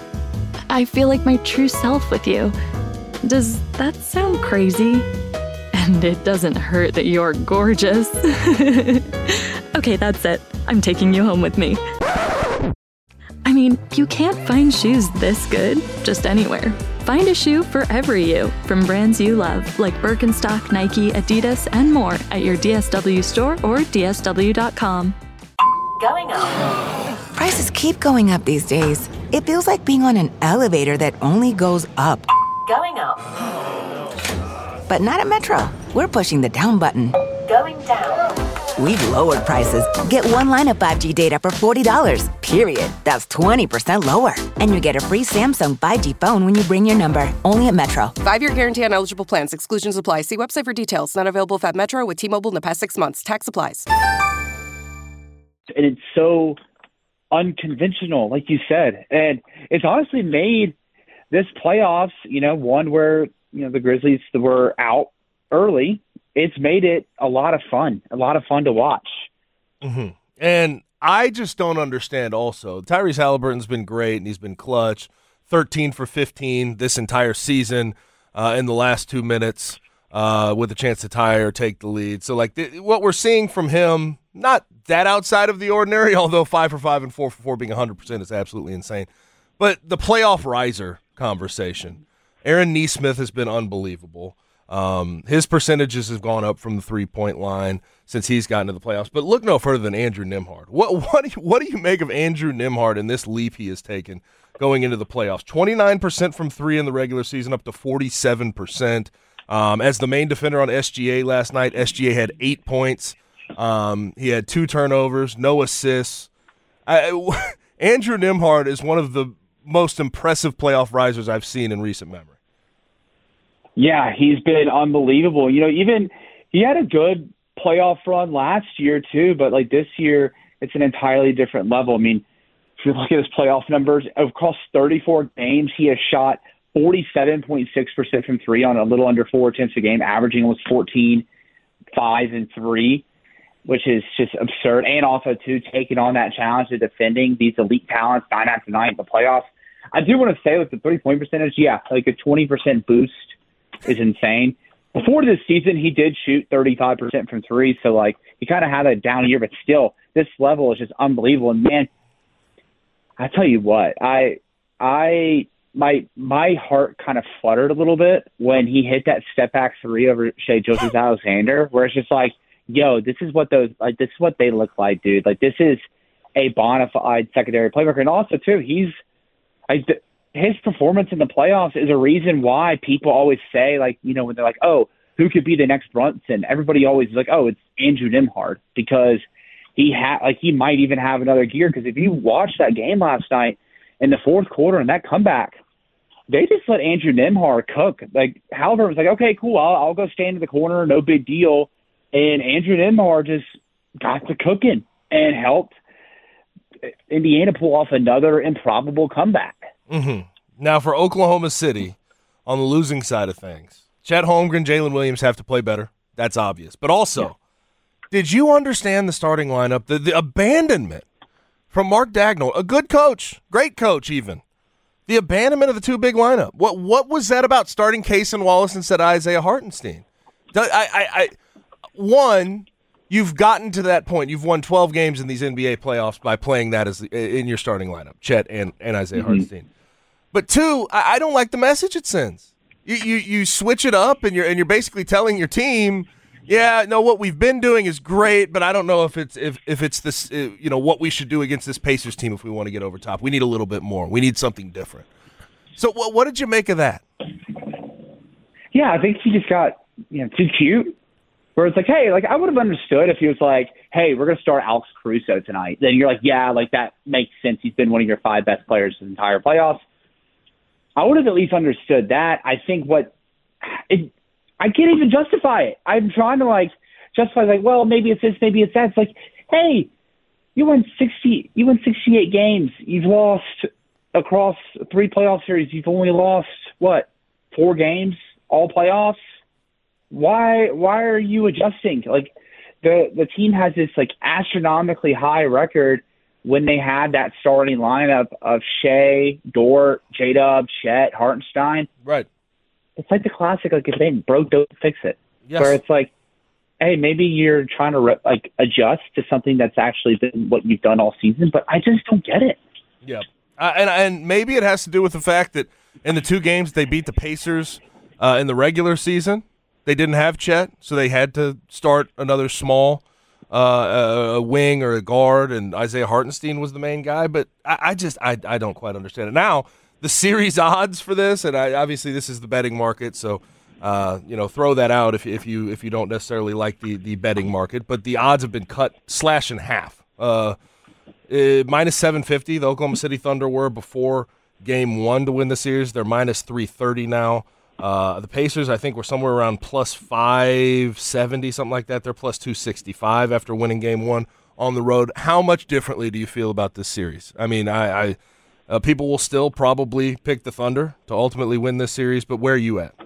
I feel like my true self with you. Does that sound crazy? And it doesn't hurt that you're gorgeous. Okay, that's it. I'm taking you home with me. I mean, you can't find shoes this good just anywhere. Find a shoe for every you from brands you love, like Birkenstock, Nike, Adidas, and more at your D S W store or D S W dot com. Going up. Prices keep going up these days. It feels like being on an elevator that only goes up. Going up. But not at Metro. We're pushing the down button. Going down. We've lowered prices. Get one line of five G data for forty dollars, period. That's twenty percent lower. And you get a free Samsung five G phone when you bring your number. Only at Metro. Five-year guarantee on eligible plans. Exclusions apply. See website for details. Not available if at Metro with T-Mobile in the past six months. Tax applies. And it's so unconventional, like you said. And it's honestly made this playoffs, you know, one where, you know, the Grizzlies were out early. It's made it a lot of fun, a lot of fun to watch. Mm-hmm. And I just don't understand also. Tyrese Halliburton's been great, and he's been clutch. thirteen for fifteen this entire season uh, in the last two minutes uh, with a chance to tie or take the lead. So, like, th- what we're seeing from him, not that outside of the ordinary, although five for five and four for four being one hundred percent is absolutely insane. But the playoff riser conversation. Aaron Nesmith has been unbelievable. Um, his percentages have gone up from the three-point line since he's gotten to the playoffs. But look no further than Andrew Nembhard. What what do you, what do you make of Andrew Nembhard and this leap he has taken going into the playoffs? twenty-nine percent from three in the regular season, up to forty-seven percent. Um, as the main defender on S G A last night, S G A had eight points. Um, he had two turnovers, no assists. I, Andrew Nembhard is one of the most impressive playoff risers I've seen in recent memory. Yeah, he's been unbelievable. You know, even he had a good playoff run last year too, but like this year, it's an entirely different level. I mean, if you look at his playoff numbers, across thirty-four games, he has shot forty-seven point six percent from three on a little under four attempts a game, averaging almost fourteen, five, and three, which is just absurd. And also, too, taking on that challenge of defending these elite talents nine after nine in the playoffs. I do want to say with the three-point percentage, yeah, like a twenty percent boost is insane. Before this season, he did shoot thirty-five percent from three, so like he kind of had a down year, but still, this level is just unbelievable. And man, I tell you what, I, I, my, my heart kind of fluttered a little bit when he hit that step back three over Shai Gilgeous-Alexander, where it's just like, yo, this is what those, like, this is what they look like, dude. Like, this is a bona fide secondary playmaker, and also too, he's, like, the, his performance in the playoffs is a reason why people always say, like, you know, when they're like, oh, who could be the next Brunson? Everybody always is like, oh, it's Andrew Nembhard, because he had, like, he might even have another gear. Because if you watch that game last night in the fourth quarter and that comeback, they just let Andrew Nembhard cook. Like, Halliburton was like, okay, cool, I'll, I'll go stand in the corner, no big deal. And Andrew Nembhard just got to cooking and helped Indiana pull off another improbable comeback. Mm-hmm. Now, for Oklahoma City, on the losing side of things, Chet Holmgren, Jalen Williams have to play better. That's obvious. But also, yeah. Did you understand the starting lineup, the, the abandonment from Mark Dagnall, a good coach, great coach even, the abandonment of the two big lineup? What what was that about starting Cason Wallace instead of Isaiah Hartenstein? I, I, I, one, you've gotten to that point. You've won twelve games in these N B A playoffs by playing that as the, in your starting lineup, Chet and, and Isaiah mm-hmm. Hartenstein. But two, I, I don't like the message it sends. You, you you switch it up, and you're and you're basically telling your team, yeah, no, what we've been doing is great, but I don't know if it's if if it's this, uh, you know, what we should do against this Pacers team if we want to get over top. We need a little bit more. We need something different. So, what what did you make of that? Yeah, I think he just got you know too cute. Where it's like, hey, like I would have understood if he was like, hey, we're gonna start Alex Caruso tonight. Then you're like, yeah, like that makes sense. He's been one of your five best players in the entire playoffs. I would have at least understood that. I think what it, I can't even justify it. I'm trying to like justify like, well, maybe it's this, maybe it's that. It's like, hey, you won sixty, you won sixty-eight games. You've lost across three playoff series. You've only lost what four games all playoffs. Why? Why are you adjusting? Like the the team has this like astronomically high record. When they had that starting lineup of Shea, Dort, J-Dub, Chet, Hartenstein. Right. It's like the classic, like, if they broke, don't fix it. Yes. Where it's like, hey, maybe you're trying to, re- like, adjust to something that's actually been what you've done all season, but I just don't get it. Yeah. Uh, and, and maybe it has to do with the fact that in the two games they beat the Pacers uh, in the regular season, they didn't have Chet, so they had to start another small Uh, a wing or a guard, and Isaiah Hartenstein was the main guy. But I, I just I, I don't quite understand it. Now, the series odds for this, and I, obviously this is the betting market, so uh, you know throw that out if if you if you don't necessarily like the, the betting market. But the odds have been cut slash in half. Uh, uh, minus seven fifty, the Oklahoma City Thunder were before game one to win the series. They're minus three thirty now. Uh, the Pacers, I think, were somewhere around plus five seventy, something like that. They're plus two sixty-five after winning game one on the road. How much differently do you feel about this series? I mean, I, I uh, people will still probably pick the Thunder to ultimately win this series, but where are you at?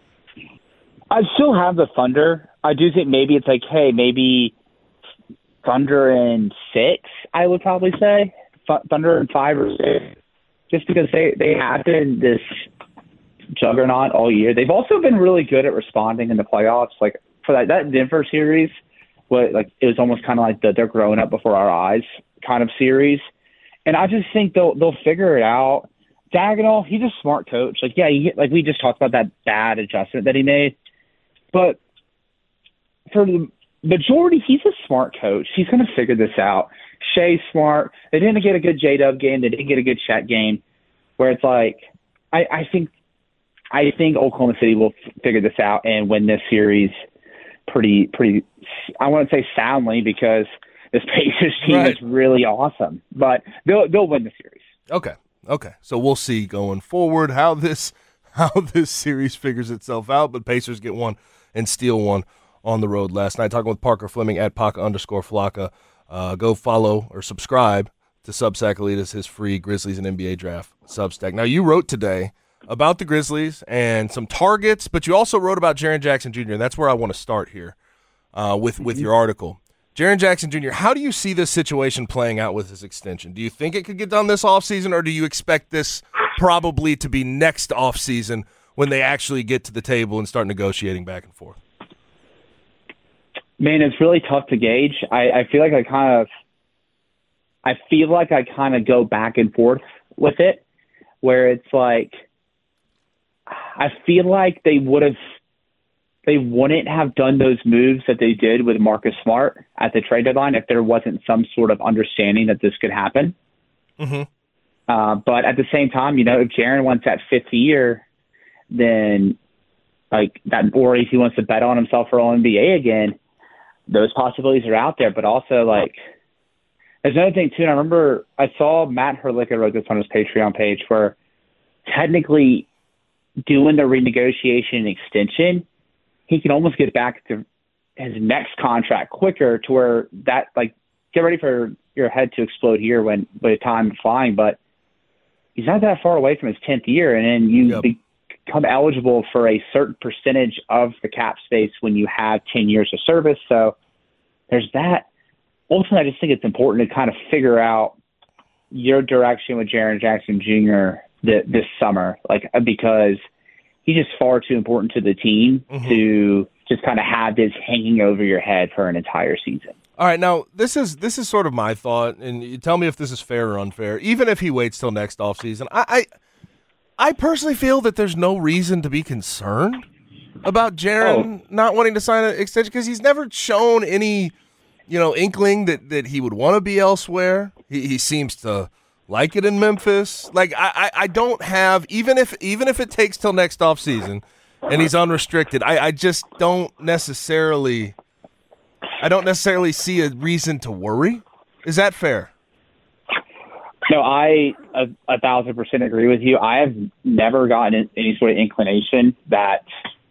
I still have the Thunder. I do think maybe it's like, hey, maybe Thunder in six, I would probably say. F- Thunder in five or six. Just because they, they have been this juggernaut all year. They've also been really good at responding in the playoffs. Like for that, that Denver series, what like it was almost kind of like the they're growing up before our eyes kind of series. And I just think they'll they'll figure it out. Dagnall, he's a smart coach. Like yeah, he, like we just talked about that bad adjustment that he made. but for the majority, he's a smart coach. He's going to figure this out. Shea's smart. They didn't get a good J-Dub game. They didn't get a good Chet game. Where it's like, I, I think, I think Oklahoma City will f- figure this out and win this series pretty, pretty. I wouldn't say soundly because this Pacers team right. is really awesome, but they'll they'll win the series. Okay, okay. So we'll see going forward how this how this series figures itself out. But Pacers get one and steal one on the road last night. Talking with Parker Fleming at Paca underscore Flocka. Uh, go follow or subscribe to Substack Elitas, his free Grizzlies and N B A draft Substack. Now, you wrote today about the Grizzlies and some targets, but you also wrote about Jaren Jackson Junior, and that's where I want to start here uh, with, with your article. Jaren Jackson Junior, how do you see this situation playing out with his extension? Do you think it could get done this offseason, or do you expect this probably to be next offseason when they actually get to the table and start negotiating back and forth? Man, it's really tough to gauge. I, I feel like I kind of I feel like I kind of go back and forth with it, where it's like I feel like they would have they wouldn't have done those moves that they did with Marcus Smart at the trade deadline if there wasn't some sort of understanding that this could happen. Mm-hmm. Uh, but at the same time, you know, if Jaren wants that fifth year, then like that, or if he wants to bet on himself for All N B A again, those possibilities are out there. But also, like, there's another thing too. And I remember I saw Matt Herlicka wrote this on his Patreon page, where technically doing the renegotiation extension, he can almost get back to his next contract quicker, to where that, like, get ready for your head to explode here when by the time flying, but he's not that far away from his tenth year, and then you Yep. become eligible for a certain percentage of the cap space when you have ten years of service. So there's that. Ultimately, I just think it's important to kind of figure out your direction with Jaren Jackson Junior th- this summer, like, because he's just far too important to the team mm-hmm. to just kind of have this hanging over your head for an entire season. All right, now this is this is sort of my thought, and you tell me if this is fair or unfair. Even if he waits till next offseason, I, I I personally feel that there's no reason to be concerned about Jaren oh. not wanting to sign an extension, because he's never shown any, you know, inkling that, that he would want to be elsewhere. He, he seems to like it in Memphis. Like I, I, I don't have, even if even if it takes till next offseason and he's unrestricted, I, I just don't necessarily. I don't necessarily see a reason to worry. Is that fair? No, I a, a thousand percent agree with you. I have never gotten any sort of inclination that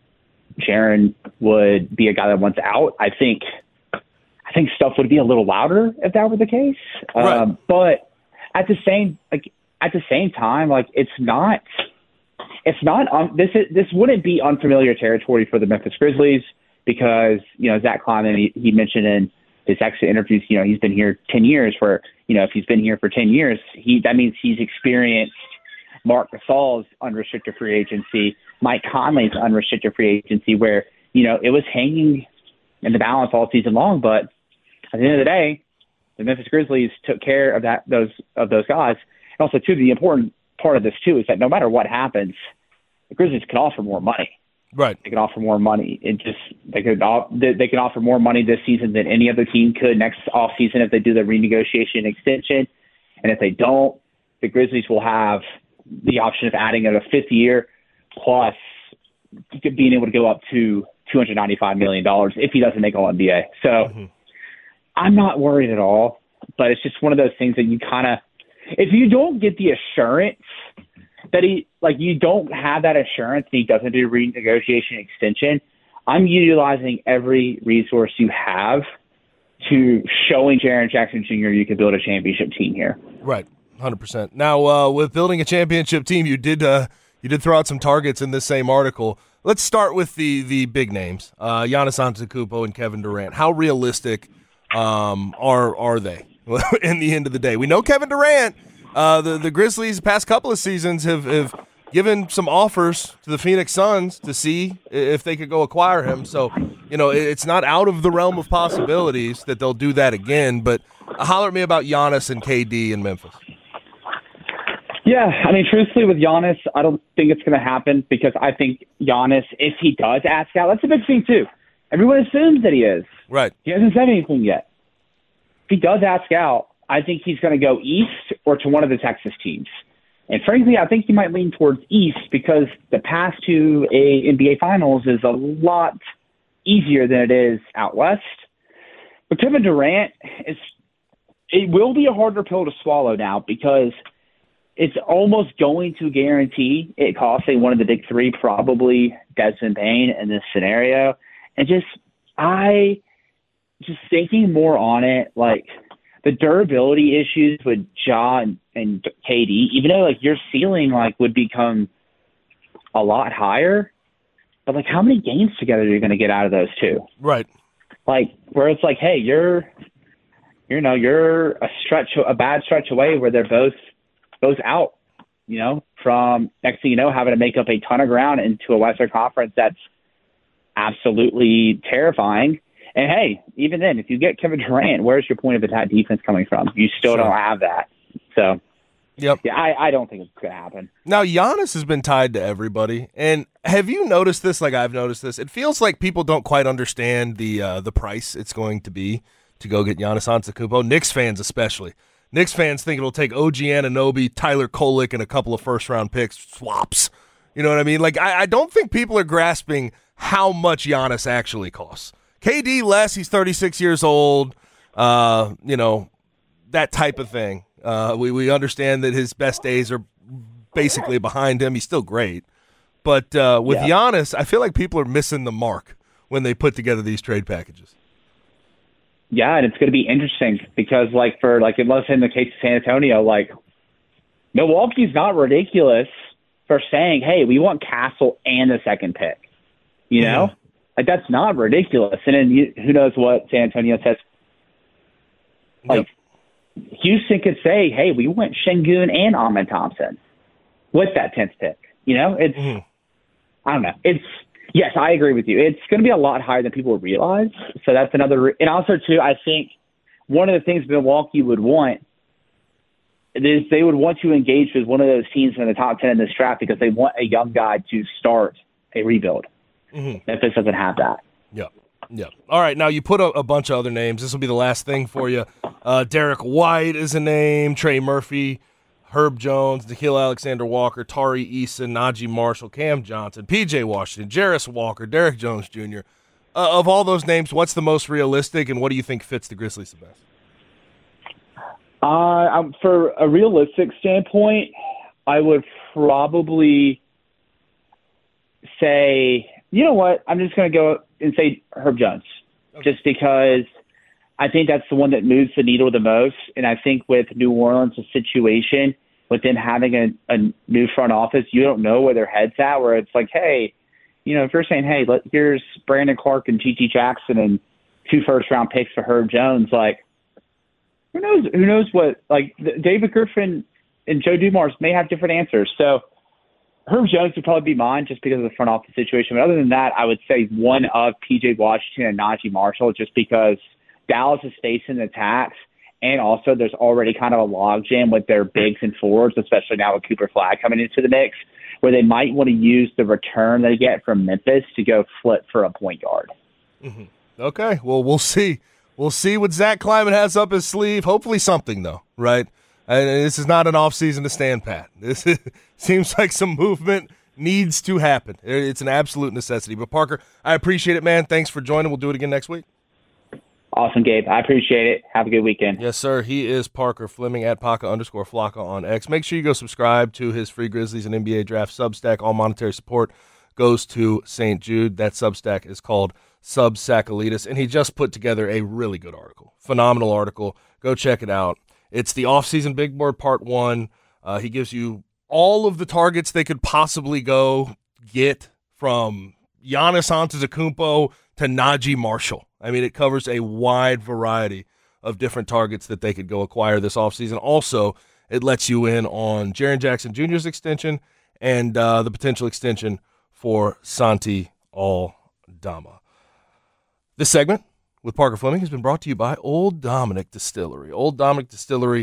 Jaren would be a guy that wants out. I think I think stuff would be a little louder if that were the case. Right. Um, but at the same like at the same time, like it's not it's not um, this is, this wouldn't be unfamiliar territory for the Memphis Grizzlies. Because, you know, Zach Kleiman, he, he mentioned in his exit interviews, you know, he's been here ten years, where, you know, if he's been here for ten years, he that means he's experienced Marc Gasol's unrestricted free agency, Mike Conley's unrestricted free agency, where, you know, it was hanging in the balance all season long. But at the end of the day, the Memphis Grizzlies took care of that those of those guys. And also, too, the important part of this, too, is that no matter what happens, the Grizzlies can offer more money. Right. They can offer more money. It just they could they can offer more money this season than any other team could next offseason if they do the renegotiation extension. And if they don't, the Grizzlies will have the option of adding a fifth year plus being able to go up to two hundred ninety-five million dollars if he doesn't make All N B A. So mm-hmm. I'm not worried at all, but it's just one of those things that you kind of – if you don't get the assurance that he – like you don't have that assurance that he doesn't do renegotiation extension, I'm utilizing every resource you have to showing Jaren Jackson Junior you can build a championship team here. Right, one hundred percent. Now, uh, with building a championship team, you did uh, you did throw out some targets in this same article. Let's start with the the big names, uh, Giannis Antetokounmpo and Kevin Durant. How realistic um, are are they in the end of the day? We know Kevin Durant, uh, the, the Grizzlies the past couple of seasons have, have – given some offers to the Phoenix Suns to see if they could go acquire him. So, you know, it's not out of the realm of possibilities that they'll do that again. But holler at me about Giannis and K D in Memphis. Yeah, I mean, truthfully, with Giannis, I don't think it's going to happen because I think Giannis, if he does ask out, that's a big thing too. Everyone assumes that he is. Right. He hasn't said anything yet. If he does ask out, I think he's going to go east or to one of the Texas teams. And frankly, I think he might lean towards east because the path to a N B A Finals is a lot easier than it is out west. But Kevin Durant, is it will be a harder pill to swallow now because it's almost going to guarantee it costing one of the big three, probably Desmond Bane in this scenario. And just, I, just thinking more on it, like the durability issues with Ja and, and K D, even though like your ceiling like would become a lot higher, but like how many games together are you going to get out of those two? Right. Like where it's like, hey, you're, you know, you're a stretch, a bad stretch away where they're both goes out, you know, from next thing you know, having to make up a ton of ground into a Western Conference that's absolutely terrifying. And hey, even then, if you get Kevin Durant, where's your point of attack defense coming from? You still sure. don't have that. So, yep. yeah, I, I don't think it's going to happen. Now, Giannis has been tied to everybody. And have you noticed this like I've noticed this? It feels like people don't quite understand the uh, the price it's going to be to go get Giannis Antetokounmpo, Knicks fans especially. Knicks fans think it'll take O G Anunoby, Tyler Kolek, and a couple of first-round picks swaps. You know what I mean? Like, I, I don't think people are grasping how much Giannis actually costs. K D less, he's thirty-six years old, uh, you know, that type of thing. Uh, we, we understand that his best days are basically behind him. He's still great. But uh, with yeah. Giannis, I feel like people are missing the mark when they put together these trade packages. Yeah, and it's going to be interesting because, like, for, like, unless in the case of San Antonio, like, Milwaukee's not ridiculous for saying, hey, we want Castle and the second pick. You know? Mm-hmm. Like, that's not ridiculous. And then you, who knows what San Antonio says. Like, yep. Houston could say, hey, we want Şengün and Ahmed Thompson with that tenth pick. You know? It's, mm-hmm. I don't know. It's, yes, I agree with you. It's going to be a lot higher than people realize. So that's another. And also, too, I think one of the things Milwaukee would want is they would want to engage with one of those teams in the top ten in this draft because they want a young guy to start a rebuild. Mm-hmm. Memphis doesn't have that. Yeah. Yeah. All right. Now, you put a, a bunch of other names. This will be the last thing for you. Uh, Derek White is a name. Trey Murphy. Herb Jones, Nickeil Alexander-Walker, Tari Eason, Najee Marshall, Cam Johnson, P J Washington, Jarris Walker, Derek Jones Junior Uh, of all those names, what's the most realistic, and what do you think fits the Grizzlies the best? Uh, um, for a realistic standpoint, I would probably say, you know what, I'm just going to go and say Herb Jones, okay. just because I think that's the one that moves the needle the most, and I think with New Orleans' situation, with them having a, a new front office, you don't know where their head's at, where it's like, hey, you know, if you're saying, hey, let, here's Brandon Clark and G G Jackson and two first-round picks for Herb Jones, like, who knows Who knows what, like, David Griffin and Joe Dumars may have different answers. So Herb Jones would probably be mine just because of the front office situation. But other than that, I would say one of P J Washington and Najee Marshall just because Dallas is facing attacks. And also, there's already kind of a logjam with their bigs and forwards, especially now with Cooper Flag coming into the mix, where they might want to use the return they get from Memphis to go flip for a point guard. Mm-hmm. Okay, well, we'll see. We'll see what Zach Kleiman has up his sleeve. Hopefully something, though, right? And this is not an offseason to stand pat. This is, seems like some movement needs to happen. It's an absolute necessity. But, Parker, I appreciate it, man. Thanks for joining. We'll do it again next week. Awesome, Gabe. I appreciate it. Have a good weekend. Yes, sir. He is Parker Fleming at Paca underscore Flocka on X. Make sure you go subscribe to his Free Grizzlies and N B A Draft Substack. All monetary support goes to Saint Jude. That Substack is called Subsackalitis, and he just put together a really good article. Phenomenal article. Go check it out. It's the offseason big board part one. Uh, he gives you all of the targets they could possibly go get from Giannis Antetokounmpo to Najee Marshall. I mean, it covers a wide variety of different targets that they could go acquire this offseason. Also, it lets you in on Jaren Jackson Junior's extension and uh, the potential extension for Santi Aldama. This segment with Parker Fleming has been brought to you by Old Dominick Distillery. Old Dominick Distillery,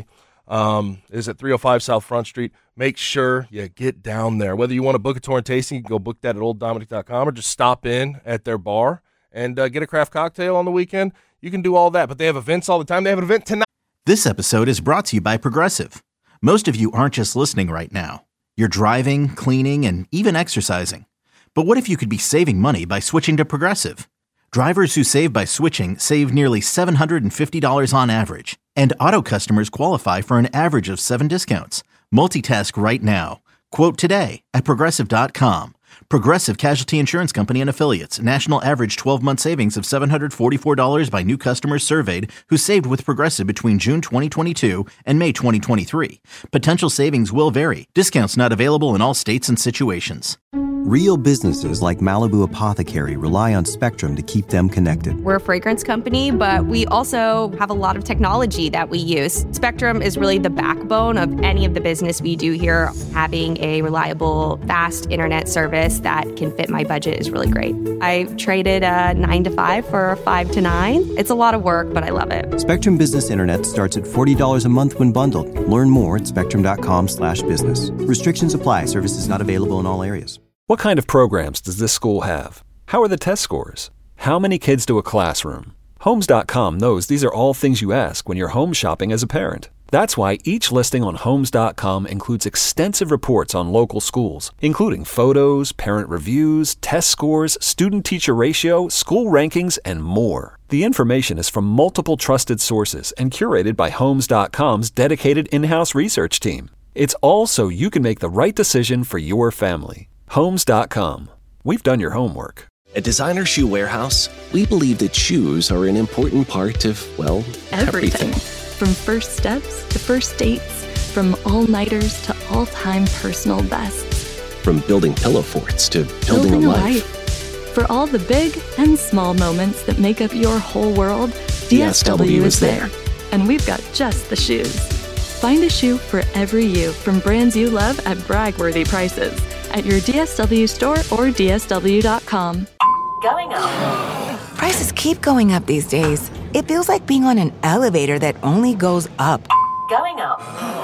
Um, is at three oh five South Front Street. Make sure you get down there. Whether you want to book a tour and tasting, you can go book that at old dominick dot com or just stop in at their bar and uh, get a craft cocktail on the weekend. You can do all that, but they have events all the time. They have an event tonight. This episode is brought to you by Progressive. Most of you aren't just listening right now. You're driving, cleaning, and even exercising. But what if you could be saving money by switching to Progressive? Drivers who save by switching save nearly seven hundred fifty dollars on average. And auto customers qualify for an average of seven discounts. Multitask right now. Quote today at Progressive dot com. Progressive Casualty Insurance Company and Affiliates. National average twelve-month savings of seven hundred forty-four dollars by new customers surveyed who saved with Progressive between June twenty twenty-two and May twenty twenty-three. Potential savings will vary. Discounts not available in all states and situations. Real businesses like Malibu Apothecary rely on Spectrum to keep them connected. We're a fragrance company, but we also have a lot of technology that we use. Spectrum is really the backbone of any of the business we do here. Having a reliable, fast internet service that can fit my budget is really great. I traded a nine to five for a five to nine. It's a lot of work, but I love it. Spectrum Business Internet starts at forty dollars a month when bundled. Learn more at spectrum dot com slash business. Restrictions apply. Services not available in all areas. What kind of programs does this school have? How are the test scores? How many kids do a classroom? Homes dot com knows these are all things you ask when you're home shopping as a parent. That's why each listing on Homes dot com includes extensive reports on local schools, including photos, parent reviews, test scores, student-teacher ratio, school rankings, and more. The information is from multiple trusted sources and curated by Homes dot com's dedicated in-house research team. It's all so you can make the right decision for your family. Homes dot com. We've done your homework. At Designer Shoe Warehouse, we believe that shoes are an important part of, well, everything. Everything. From first steps to first dates, from all-nighters to all-time personal bests. From building pillow forts to building, building a, a life. life. For all the big and small moments that make up your whole world, D S W is there. And we've got just the shoes. Find a shoe for every you from brands you love at brag-worthy prices at your D S W store or D S W dot com. Going up. Prices keep going up these days. It feels like being on an elevator that only goes up. Going up.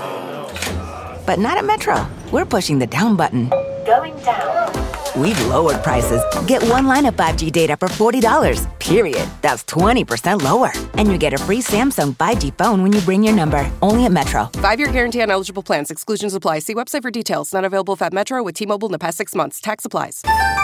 But not at Metro. We're pushing the down button. Going down. We've lowered prices. Get one line of five G data for forty dollars, period. That's twenty percent lower. And you get a free Samsung five G phone when you bring your number. Only at Metro. Five-year guarantee on eligible plans. Exclusions apply. See website for details. Not available if at Metro with T-Mobile in the past six months. Tax applies.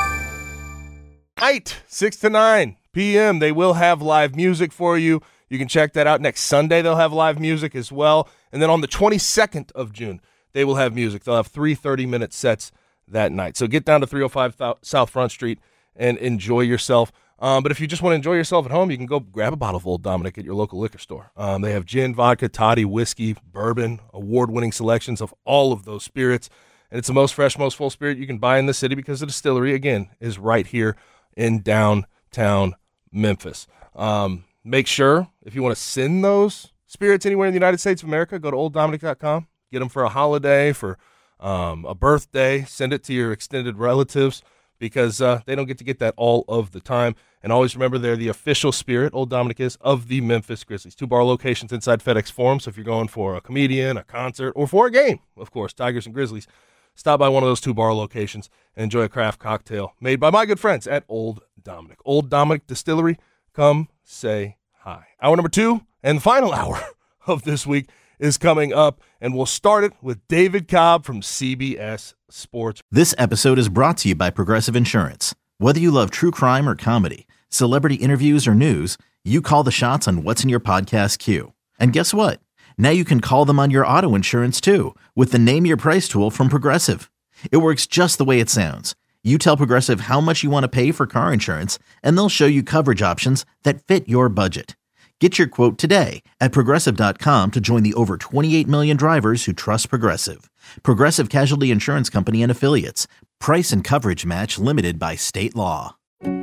Night, six to nine p.m. They will have live music for you. You can check that out. Next Sunday, they'll have live music as well. And then on the twenty-second of June, they will have music. They'll have three thirty-minute sets that night. So get down to three oh five South Front Street and enjoy yourself. Um, but if you just want to enjoy yourself at home, you can go grab a bottle of Old Dominick at your local liquor store. Um, they have gin, vodka, toddy, whiskey, bourbon, award-winning selections of all of those spirits. And it's the most fresh, most full spirit you can buy in the city because the distillery, again, is right here in downtown Memphis. Um, make sure, if you want to send those spirits anywhere in the United States of America, go to old dominick dot com. Get them for a holiday, for um, a birthday. Send it to your extended relatives because uh, they don't get to get that all of the time. And always remember, they're the official spirit, Old Dominick is, of the Memphis Grizzlies. Two bar locations inside FedEx Forum. So if you're going for a comedian, a concert, or for a game, of course, Tigers and Grizzlies, stop by one of those two bar locations and enjoy a craft cocktail made by my good friends at Old Dominick. Old Dominick Distillery, come say hi. Hour number two and the final hour of this week is coming up, and we'll start it with David Cobb from C B S Sports. This episode is brought to you by Progressive Insurance. Whether you love true crime or comedy, celebrity interviews or news, you call the shots on what's in your podcast queue. And guess what? Now you can call them on your auto insurance too with the Name Your Price tool from Progressive. It works just the way it sounds. You tell Progressive how much you want to pay for car insurance, and they'll show you coverage options that fit your budget. Get your quote today at progressive dot com to join the over twenty-eight million drivers who trust Progressive. Progressive Casualty Insurance Company and Affiliates. Price and coverage match limited by state law.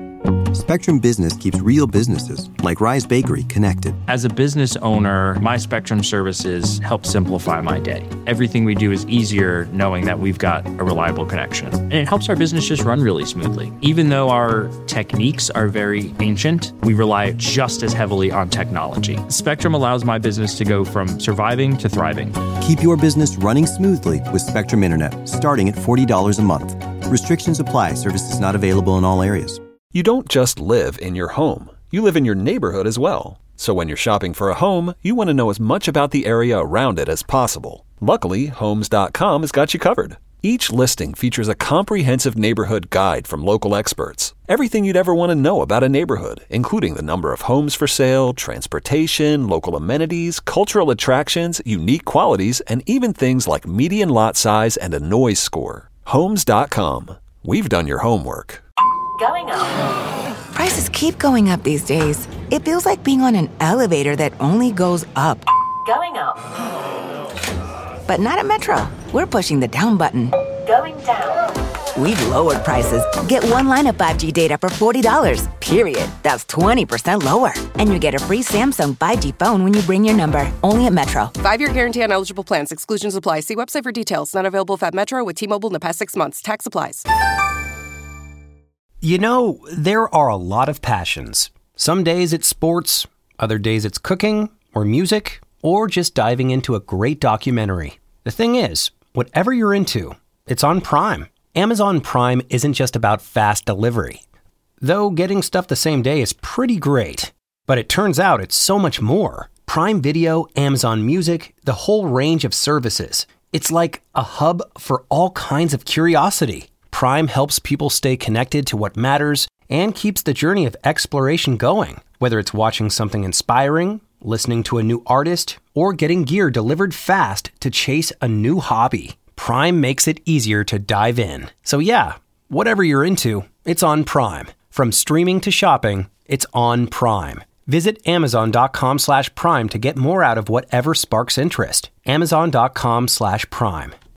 Spectrum Business keeps real businesses, like Rise Bakery, connected. As a business owner, my Spectrum services help simplify my day. Everything we do is easier knowing that we've got a reliable connection. And it helps our business just run really smoothly. Even though our techniques are very ancient, we rely just as heavily on technology. Spectrum allows my business to go from surviving to thriving. Keep your business running smoothly with Spectrum Internet, starting at forty dollars a month. Restrictions apply. Services not available in all areas. You don't just live in your home. You live in your neighborhood as well. So when you're shopping for a home, you want to know as much about the area around it as possible. Luckily, Homes dot com has got you covered. Each listing features a comprehensive neighborhood guide from local experts. Everything you'd ever want to know about a neighborhood, including the number of homes for sale, transportation, local amenities, cultural attractions, unique qualities, and even things like median lot size and a noise score. Homes dot com. We've done your homework. Going up. Prices keep going up these days. It feels like being on an elevator that only goes up. Going up. But not at Metro. We're pushing the down button. Going down. We've lowered prices. Get one line of five G data for forty dollars, period. That's twenty percent lower. And you get a free Samsung five G phone when you bring your number. Only at Metro. Five-year guarantee on eligible plans. Exclusions apply. See website for details. Not available at Metro with T-Mobile in the past six months. Tax applies. You know, there are a lot of passions. Some days it's sports, other days it's cooking or music, or just diving into a great documentary. The thing is, whatever you're into, it's on Prime. Amazon Prime isn't just about fast delivery. Though getting stuff the same day is pretty great. But it turns out it's so much more. Prime Video, Amazon Music, the whole range of services. It's like a hub for all kinds of curiosity. Prime helps people stay connected to what matters and keeps the journey of exploration going. Whether it's watching something inspiring, listening to a new artist, or getting gear delivered fast to chase a new hobby, Prime makes it easier to dive in. So yeah, whatever you're into, it's on Prime. From streaming to shopping, it's on Prime. Visit Amazon.com slash Prime to get more out of whatever sparks interest. Amazon.com slash Prime.